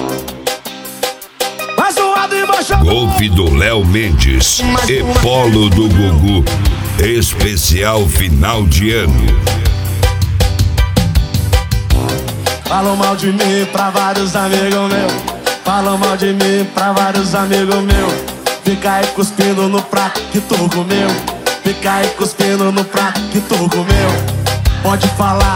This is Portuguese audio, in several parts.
Mais zoado embaixador. Golpe do Léo Mendes e Polo do Gugu. Especial final de ano. Falam mal de mim pra vários amigos meus. Falam mal de mim pra vários amigos meus. Fica aí cuspindo no prato que tu comeu. Fica aí cuspindo no prato que tu comeu. Pode falar,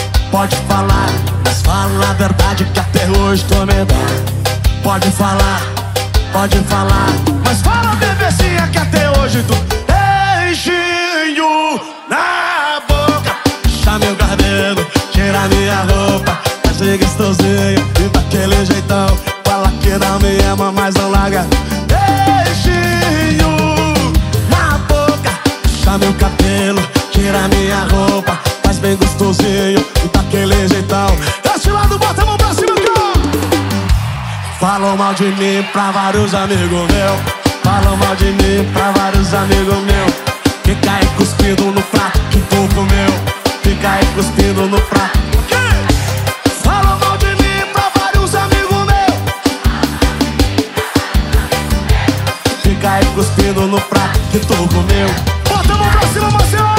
mas fala a verdade que até hoje tô medado. Pode falar, mas fala bebezinha que até hoje tu beijinho na boca. Puxa meu cabelo, tira minha roupa, faz gostosinho e daquele jeitão. Fala que não me ama, mas não larga. Beijinho na boca, puxa meu cabelo, tira minha roupa, faz bem gostosinho e daquele jeitão. Desse lado, bota a mão pra cima, cara. Falam mal de mim pra vários amigos meus. Falam mal de mim pra vários amigos meus. Fica aí cuspindo no prato que tu comeu. Fica aí cuspindo no prato. Falam mal de mim pra vários amigos meus. Fica aí cuspindo no prato que tu comeu. Bota a mão pra cima, Marcelo.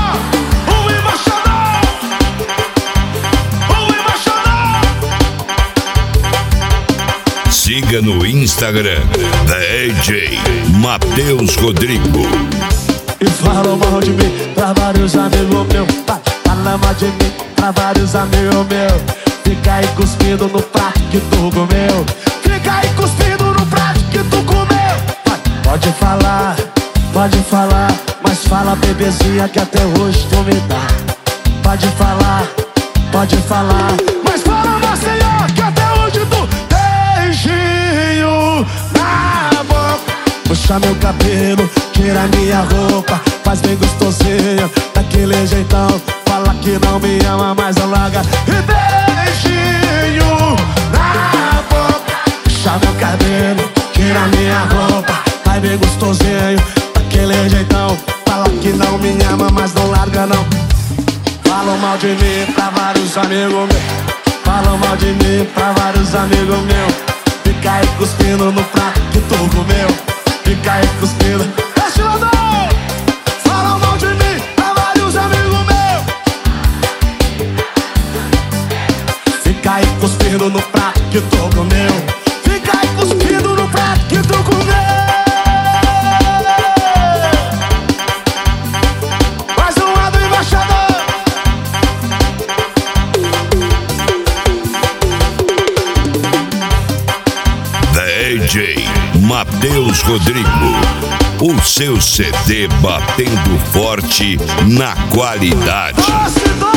Siga no Instagram DJ Matheus Rodrigo. E falam mal de mim pra vários amigos meus. Fala mal de mim pra vários amigos meus. Fica aí cuspindo no prato que tu comeu. Fica aí cuspindo no prato que tu comeu. Pode falar, mas fala bebezinha que até hoje tu me dá. Pode falar, mas fala Maceió que até hoje tu beijinho na boca. Puxa meu cabelo, tira minha roupa, faz bem gostosinho daquele jeitão. Fala que não me ama, mas não larga. E beijinho na boca. Puxa meu cabelo, tira minha roupa, faz bem gostosinho daquele jeitão. Fala que não me ama, mas não larga não. Falam mal de mim pra vários amigos meus. Falam mal de mim pra vários amigos meus. Fica aí cuspindo no prato que tu comeu. Fica aí cuspindo. Deixa eu dar. Falam mal de mim pra vários amigos meus. Fica aí cuspindo no prato que tu comeu. Fica aí cuspindo no prato que tu comeu. Mais um lado, embaixador. DJ Matheus Rodrigo, o seu CD batendo forte na qualidade.